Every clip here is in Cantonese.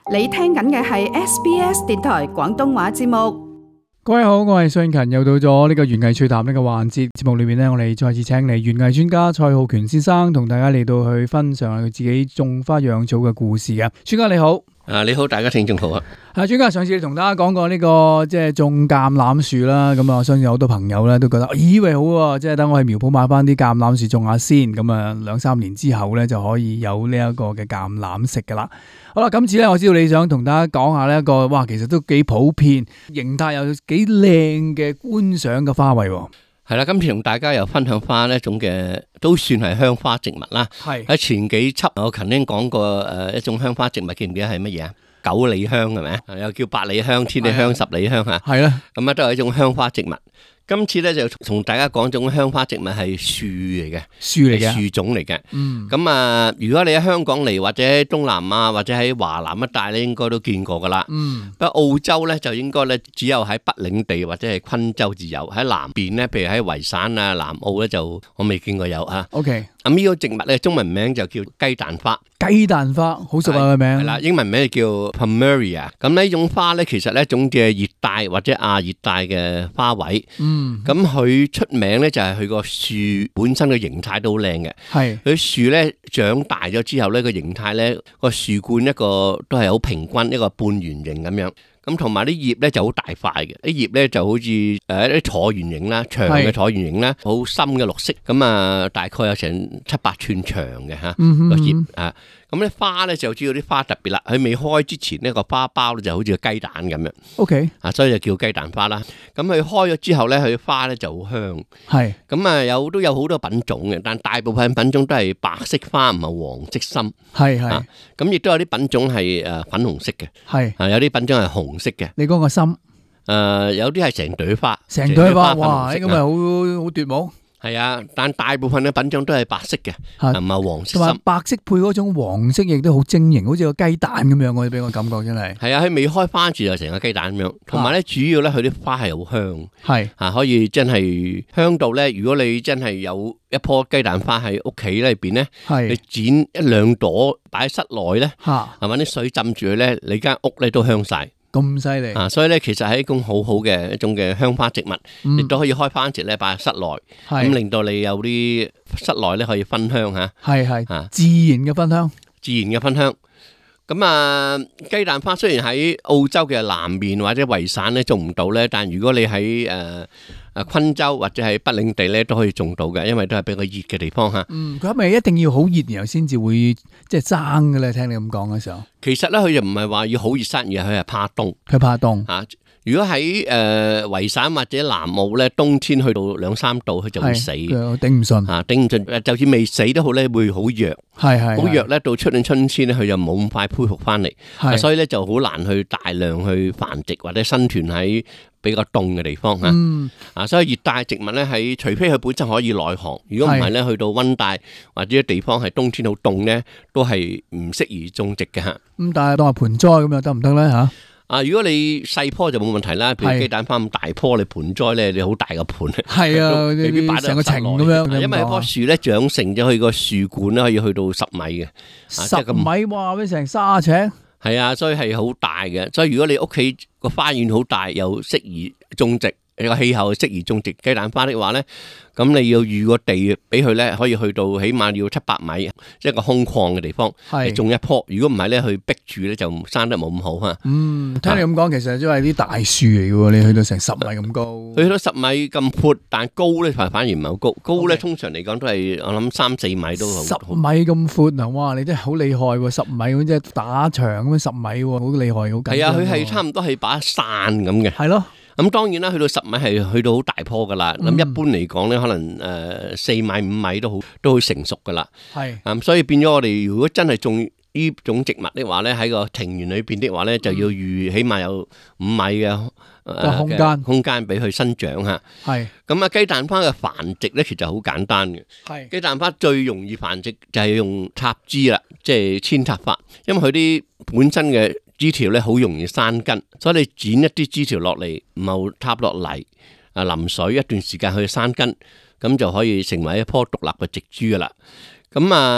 你聽緊嘅係 SBS 電台廣東話節目。 各位好，我係信勤，又到咗呢個園藝趣談呢個環節。節目裏面呢，我哋再次請嚟園藝專家蔡浩權先生，同大家嚟到去分享佢自己種花養草嘅故事嘅。專家你好。 你好，大家聽眾好啊！ 專家上次同大家講過呢個即係種橄欖樹啦，咁啊，我相信有好多朋友咧都覺得以為好喎，即係等我去苗圃買翻啲橄欖樹種下先，咁啊2-3年之後咧就可以有呢一個嘅橄欖食噶啦。好啦，今次咧我知道你想同大家講下呢一個，哇，其實都幾普遍，形態又幾靚嘅觀賞嘅花卉。 係啦，今次同大家又分享翻一種嘅，都算係香花植物啦。係喺前幾輯我曾經講過一種香花植物，記唔記得係乜嘢啊？九里香係咪？又叫百里香、千里香、十里香吓。係啦，咁啊都係一種香花植物。今次咧就同大家講種香花植物係樹嚟嘅，樹種嚟嘅。咁啊，如果你喺香港嚟，或者喺東南亞或者喺華南一帶咧，應該都見過噶啦。不過澳洲咧就應該咧只有喺北領地或者係昆州至有，喺南邊咧，譬如喺維省啊、南澳咧就我未見過有啊。OK。咁呢個植物咧中文名就叫雞蛋花。 雞蛋花好熟啊個名。 係啦，英文名叫 Plumeria。咁呢種花咧其實咧一種嘅熱帶或者亞熱帶嘅花卉。咁佢出名咧就係佢個樹本身嘅形態都好靚嘅。係佢樹咧長大咗之後咧個形態咧個樹冠一個都係好平均，一個半圓形咁樣。咁同埋啲葉咧就好大塊嘅，啲葉咧就好似一啲橢圓形啦，長嘅橢圓形啦，好深嘅綠色。咁啊，大概有成7-8寸長嘅吓個葉啊。咁啲花咧就知道啲花特別啦，佢未開之前呢個花苞咧就好似個雞蛋咁樣。OK，所以就叫雞蛋花啦。咁佢開咗之後咧，佢花咧就好香。係咁啊，都有好多品種嘅，但大部分品種都係白色花，唔係黃色心。係咁亦都有啲品種係粉紅色嘅。係有啲品種係紅色嘅。你講個心？有啲係成朵花。成朵花，哇！咁咪好奪目。係啊，但大部分嘅品種都係白色嘅，唔係黃色。同埋白色配嗰種黃色，亦都好晶瑩，好似個雞蛋咁樣，我俾我感覺真係。係啊，佢未開花住就成個雞蛋咁樣。同埋咧，主要咧佢啲花係好香，係可以真係香到咧。如果你真係有一棵雞蛋花喺屋企裏邊咧，你剪1-2朵擺喺室內咧，係咪啲水浸住佢咧，你間屋咧都香晒。咁犀利啊！所以咧，其實係一種好好嘅一種嘅香花植物，亦都可以開花時咧擺喺室內，咁令到你有啲室內咧可以熏香吓。係自然嘅熏香，自然嘅熏香。咁啊，雞蛋花雖然喺澳洲嘅南面或者維省咧種唔到咧，但如果你喺昆州或者係北領地咧都可以種到嘅，因為都係比較熱嘅地方吓。佢係咪一定要好熱然後先至會即係生嘅咧？聽你咁講嘅時候，其實咧佢又唔係話要好熱生，而係佢係怕凍。佢怕凍啊！如果喺維省或者南澳咧，冬天去到2-3度，佢就會死，頂唔順啊！頂唔順，就算未死都好咧，會好弱，好弱咧。到出年春天咧，佢就冇咁快恢復翻嚟，所以咧就好難去大量去繁殖或者生存喺比較凍嘅地方吓。所以熱帶植物咧，喺除非佢本身可以耐寒，如果唔係咧，去到溫帶或者地方係冬天好凍咧，都係唔適宜種植嘅吓。咁但係當係盆栽咁又得唔得咧吓？如果你細棵就冇問題啦，譬如雞蛋花咁大棵，你盆栽咧，你好大個盆，係啊，未必擺成個埕咁樣。因為一棵樹咧長成咗，佢個樹冠咧可以去到10米嘅，10米哇，咩成30尺？係啊，所以係好大嘅。所以如果你屋企個花園好大，又適宜種植，你個氣候適宜種植雞蛋花的話咧，咁你要預個地俾佢咧，可以去到起碼要700米，即係個空曠嘅地方嚟種一棵。如果唔係咧，佢逼住咧就生得冇咁好吓。聽你咁講，其實都係啲大樹嚟嘅，你去到成10米咁高，去到10米咁闊，但高咧反而唔係好高。高咧通常嚟講都係我諗3-4米都好。10米咁闊啊！哇，你真係好厲害喎！10米咁即係打牆咁樣10米，好厲害，好緊。係啊，佢係差唔多係把傘咁嘅。係咯。咁當然啦，去到10米係去到好大棵噶啦。咁一般嚟講咧，可能4米5米都好成熟噶啦。係。所以變咗我哋如果真係種呢種植物的話咧，喺個庭園裏邊的話咧，就要預起碼有5米嘅空間俾佢生長吓。係。咁啊，雞蛋花嘅繁殖咧，其實好簡單嘅。係。雞蛋花最容易繁殖就係用插枝啦，即係扦插法，因為佢啲本身嘅枝條咧好容易生根，所以你剪一啲枝條落嚟，唔好插落嚟，淋水一段時間去生根，咁就可以成為一棵獨立嘅植株噶啦。咁啊，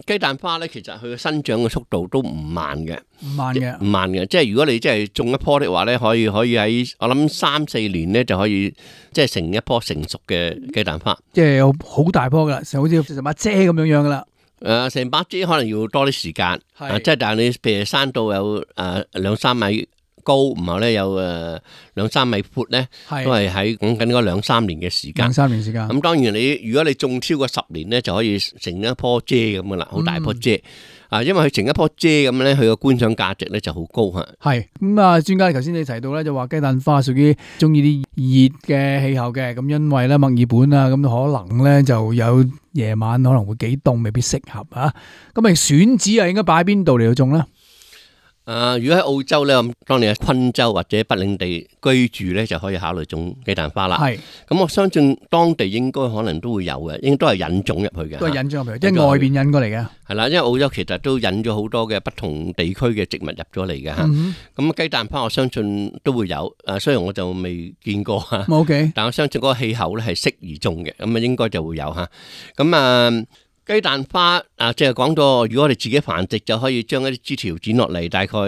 雞蛋花咧，其實佢嘅生長嘅速度都唔慢嘅， 唔慢嘅。 即係如果你即係種一棵的話咧，可以喺我諗3-4年咧就可以即係成一棵成熟嘅雞蛋花。 即係有好大棵噶啦，好似成把遮咁樣樣噶啦。 成把遮可能要多啲時間，即係但係你譬如生到有2-3米高，然後咧有2-3米闊咧，都係喺講緊嗰2-3年嘅時間。 2-3年時間。 咁當然如果你種超過10年咧，就可以成一棵遮咁噶啦，好大棵遮。因為佢成一棵遮咁咧，佢個觀賞價值咧就好高嚇。 係咁啊，專家頭先你提到咧，就話雞蛋花屬於中意啲熱嘅氣候嘅，咁因為咧墨爾本啊，咁可能咧就有夜晚可能會幾凍，未必適合啊。咁咪選址啊，應該擺喺邊度嚟到種咧？ 如果喺澳洲咧，當你喺昆州或者北領地居住咧，就可以考慮種雞蛋花啦。係，咁我相信當地應該可能都會有嘅，應該都係引種入去嘅。都係引種入去，即係外邊引過嚟嘅。係啦，因為澳洲其實都引咗好多嘅不同地區嘅植物入咗嚟嘅嚇。咁雞蛋花我相信都會有，雖然我就未見過嚇。OK，但我相信嗰個氣候咧係適宜種嘅，咁啊應該就會有嚇。咁雞蛋花即係講到，如果我哋自己繁殖，就可以將一啲枝條剪落嚟，大概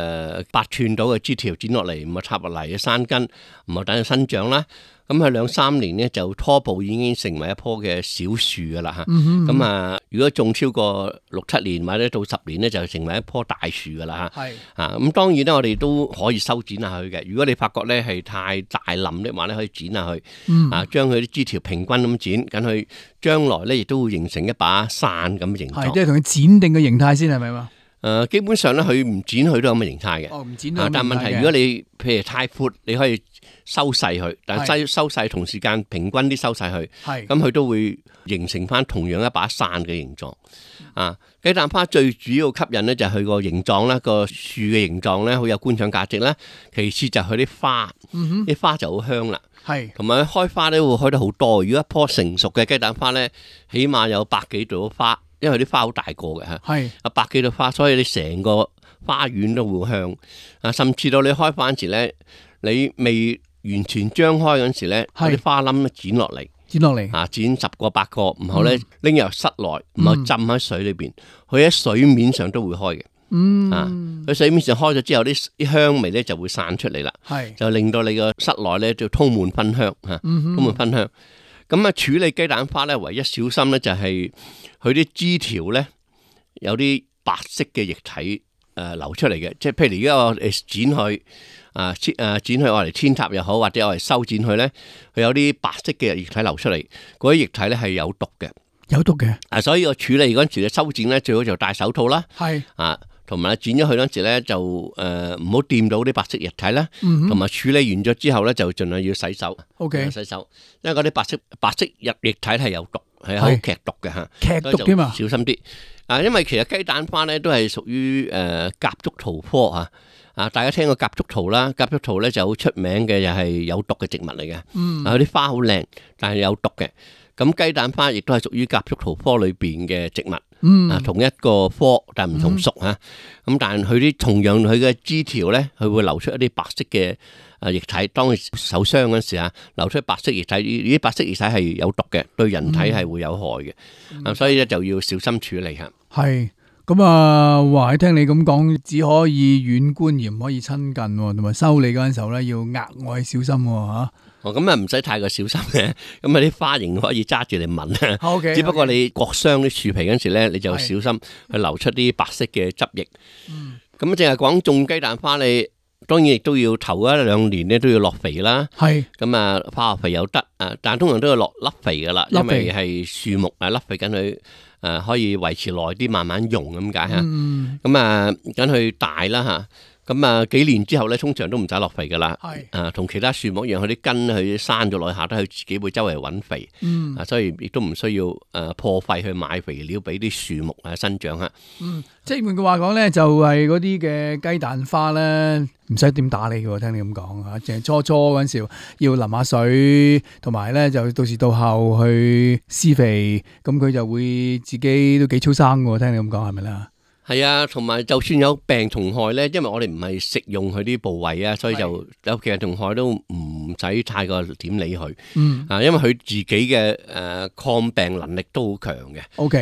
8寸到嘅枝條剪落嚟，咁啊插落嚟嘅山根，咁啊等佢生長啦。咁佢2-3年咧就初步已經成為一棵嘅小樹噶啦嚇。咁如果種超過6-7年或者到10年咧，就成為一棵大樹噶啦嚇。係咁當然咧，我哋都可以修剪下佢嘅。如果你發覺咧係太大冧嘅話咧，可以剪下去，將佢啲枝條平均咁剪，咁佢將來咧亦都會形成一把傘咁嘅形狀。係，即係同佢剪定嘅形態先係咪嘛？基本上咧，佢唔剪佢都有咁嘅形態嘅。唔剪但係問題，如果你譬如太闊，你可以收細佢，但係收細同時間平均啲收細佢，咁佢都會形成翻同樣一把傘嘅形狀。雞蛋花最主要吸引咧就係佢個形狀啦，個樹嘅形狀咧好有觀賞價值啦。其次就係佢啲花，啲花就好香啦。同埋開花咧會開得好多。如果一棵成熟嘅雞蛋花咧，起碼有100幾朵花。因為啲花好大個嘅嚇，100幾朵花，所以你成個花園都會香。甚至到你開花嗰時咧，你未完全張開嗰時咧，啲花冧剪落嚟，剪10個8個，然後咧拎入室內，然後浸喺水裏邊，佢喺水面上都會開嘅。佢水面上開咗之後，啲香味咧就會散出嚟啦，就令到你個室內咧就充滿芬香嚇，充滿芬香。咁處理雞蛋花咧，唯一小心咧就係佢啲枝條咧有啲白色嘅液體流出嚟嘅，即係譬如而家我剪佢剪去我嚟扦插又好，或者我嚟修剪佢咧，佢有啲白色嘅液體流出嚟，嗰啲液體咧係有毒嘅，有毒嘅。所以我處理嗰陣時嘅修剪咧，最好就戴手套啦。同埋剪咗佢嗰陣時咧，就唔好掂到啲白色液體啦。同埋處理完咗之後咧，就盡量要洗手。洗手，因為嗰啲白色液體係有毒，係好劇毒嘅嚇。劇毒添嘛，小心啲。因為其實雞蛋花咧都係屬於夾竹桃科嚇。大家聽過夾竹桃啦，夾竹桃咧就好出名嘅，又係有毒嘅植物嚟嘅。佢啲花好靚，但係有毒嘅。咁雞蛋花亦都係屬於夾竹桃科裏邊嘅植物。同一個科但係唔同屬嚇。咁但係佢啲同樣佢嘅枝條咧，佢會流出一啲白色嘅液體。當佢受傷嗰時流出白色液體，呢啲白色液體係有毒嘅，對人體係會有害嘅。所以咧就要小心處理嚇。係咁話聽你咁講，只可以遠觀而唔可以親近，同埋修理嗰陣時候咧要額外小心嚇。咁唔使太過小心嘅，咁啲花型可以揸住嚟聞。只不過你割傷啲樹皮嗰陣時咧，你就小心去流出啲白色嘅汁液。咁淨係講種雞蛋花，你當然亦都要頭1-2年咧都要落肥啦。咁化學肥有得，但係通常都要落粒肥噶啦，因為係樹木粒肥緊佢可以維持耐啲，慢慢用咁解嚇。咁緊佢大啦嚇。咁幾年之後咧，通常都唔使落肥噶啦。同其他樹木一樣，佢啲根佢生咗落去下低，佢自己會周圍揾肥。所以亦都唔需要破費去買肥料俾啲樹木生長嚇。即係換句話講咧，就係嗰啲嘅雞蛋花咧，唔使點打理嘅喎。聽你咁講嚇，淨係初嗰陣時要淋下水，同埋咧就到時到後去施肥，咁佢就會自己都幾粗生嘅喎。聽你咁講係咪啦？係啊，同埋就算有病蟲害咧，因為我哋唔係食用佢啲部位啊，所以就有其實蟲害都唔使太過點理佢。因為佢自己嘅抗病能力都好強嘅。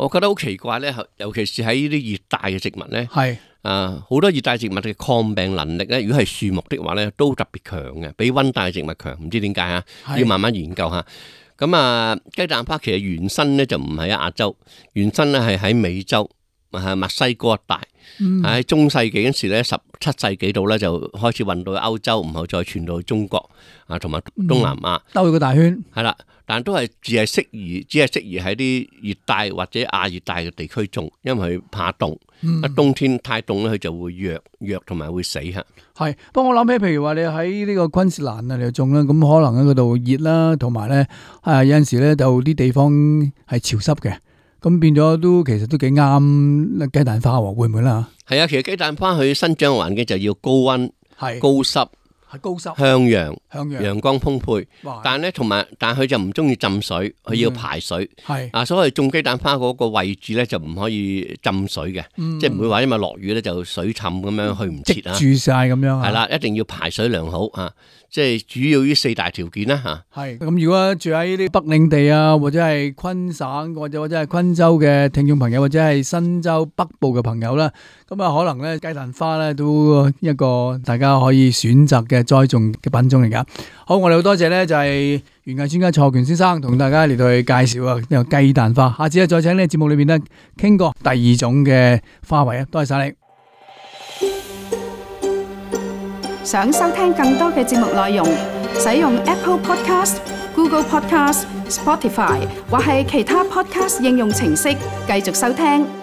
我覺得好奇怪咧，尤其是喺呢啲熱帶嘅植物咧， 係好多熱帶植物嘅抗病能力咧，如果係樹木的話咧，都特別強嘅，比溫帶植物強，唔知點解啊？要慢慢研究下。咁雞蛋花其實原生咧就唔係喺亞洲，原生咧係喺美洲，墨西哥一帶。喺中世紀嗰時咧，17世紀度咧就開始運到去歐洲，然後再傳到去中國同埋東南亞， 兜咗個大圈。係啦，但都係只係適宜喺啲熱帶或者亞熱帶嘅地區種，因為佢怕凍。冬天太凍咧，佢就會弱同埋會死嚇。 係，不過我諗起，譬如話你喺呢個昆士蘭你種啦，咁可能喺嗰度熱啦，同埋咧有陣時咧就啲地方係潮濕嘅。咁變咗其實都幾啱雞蛋花喎，會唔會啦？ 係啊，其實雞蛋花佢生長環境就要高溫、高濕、向陽、陽光豐沛。但係咧，但係佢就唔中意浸水，佢要排水。所謂種雞蛋花嗰個位置咧就唔可以浸水嘅，即係唔會話因為落雨咧就水浸咁樣去唔切啊。住晒咁樣。係啦，一定要排水良好啊。即係主要呢4大條件啦嚇。係咁，如果住喺呢啲北領地啊，或者係昆省或者係昆州嘅聽眾朋友，或者係新州北部嘅朋友啦，咁可能咧雞蛋花咧都一個大家可以選擇嘅栽種嘅品種嚟㗎。好，我哋好多謝咧就係園藝專家蔡浩權先生同大家嚟到去介紹呢個雞蛋花。下次再請呢個節目裏邊咧傾過第2種嘅花卉啊，多謝晒你。 想收聽更多嘅節目內容，使用 Apple Podcast、Google Podcast、Spotify 或係其他 Podcast 應用程式繼續收聽。